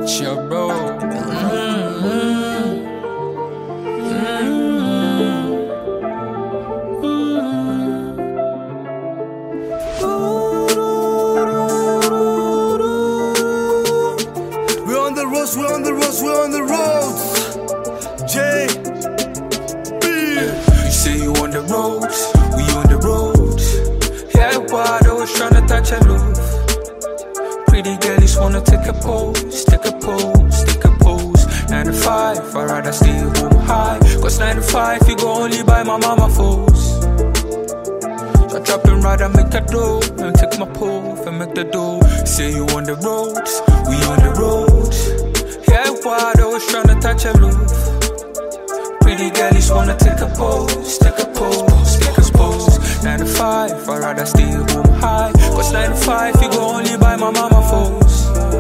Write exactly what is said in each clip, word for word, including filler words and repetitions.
It's your bro. Mm-hmm. We're on the roads, we're on the roads, we're on the roads. J B. You say you on the roads, we on the roads. Yeah, why always tryna touch a love. Pretty girlies wanna take a pose, take a pose, take a pose. Nine to five, I'd rather stay home high. Cause nine to five, you go only buy my mama foes. So I drop and ride and make a dough, and take my puff and make the dough. Say you on the roads, we on the roads. Yeah, why always tryna touch a love. Pretty girlies wanna take a pose, take a pose, take a pose. Nine to five, I'd rather stay home high. Cause nine to five, you go only buy my mama foes.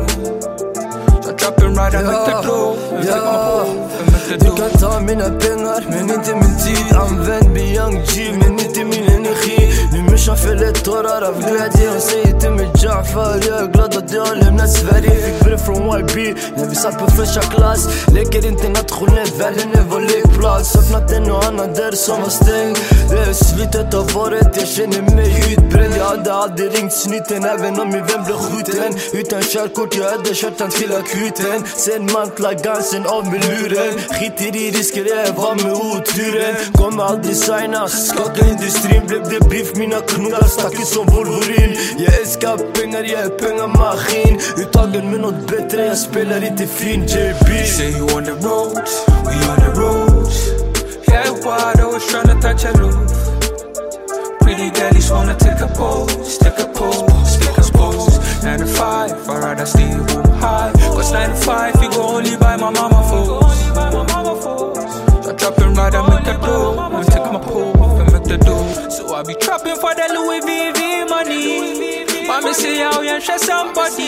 Så jag drop and ride and make the dough, and take my puff and make the Du dough. kan ta mina pengar men inte min tid. Använd mig young G men inte min energi. Nu morsan fäller tårar av glädje. Hon säger till mig Jafar, jag är glad att jag har lämnat Sverige. Fick brev från Y B när vi satt på första klass. Leker internationellt, världen är vår lekplats. Saknat en och annan där som var stängd. Det är slutet av året, jag känner mig utbränd. Jag hade aldrig ringt snuten även om min vän blev skjuten. Utan körkort, jag hade kört han till akuten. Sen mantla gansen av med luren. Skiter i risker, jag var med oturen. Kommer aldrig signa, skaka industrin. Blev det brief, mina knullar stack ut som Wolverine. Jag älskar pengar, jag är pengamaskin. Uttagen med något bättre, jag spelar inte fin J B. Say you on the roads, we on the roads. Yeah, why always tryna touch a love. Pretty girlies wanna take a pose, take a pose, take a pose. Nine to five, I'd rather stay home high. Cause nine to five, you go only buy my mama foes. So I drop and ride and make a dough, and take my puff and make the dough. So I be trapping for the Louis V V money. Mommy say how you show somebody.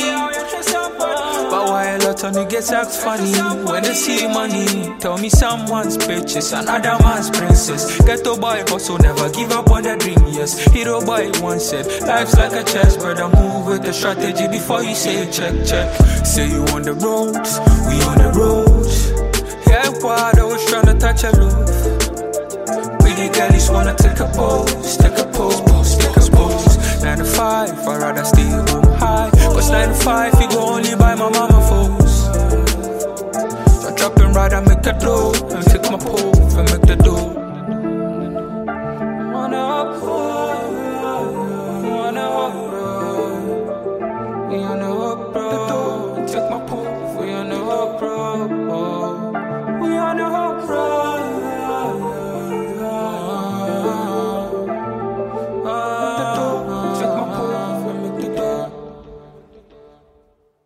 But why a lot of niggas act funny when they see money? Tell me someone's bitches, another man's princess. Ghetto boy hustle, never give up on the dream, yes. Hero boy once said, life's like a chess, brother, move with the strategy before you say check, check. Say you on the roads, we on the roads. Yeah, why always tryna touch a love. Pretty girlies wanna take a pose, take a pose, take a pose. Nine to five, I'd rather stay home high. Cause nine to five, you go only buy my mama foes. So I drop and ride and make a dough.